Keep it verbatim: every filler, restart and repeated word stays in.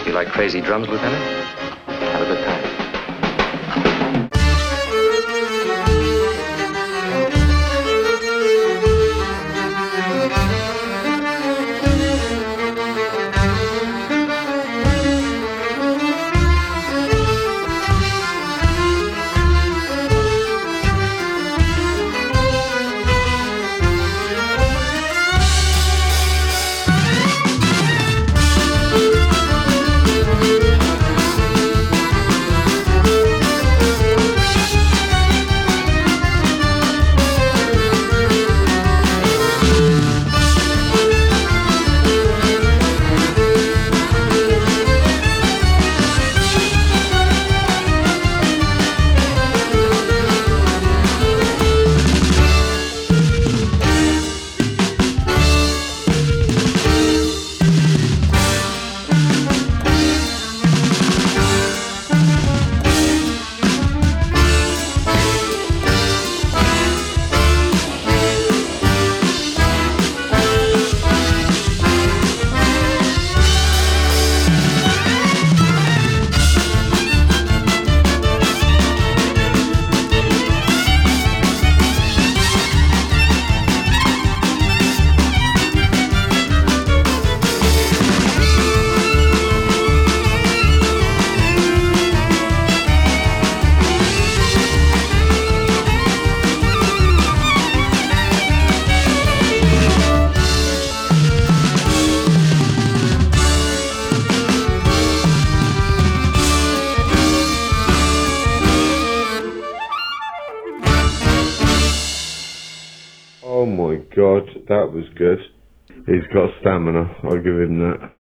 You like crazy drums, Lieutenant? Have a good time. Oh my god, that was good. He's got stamina, I'll give him that.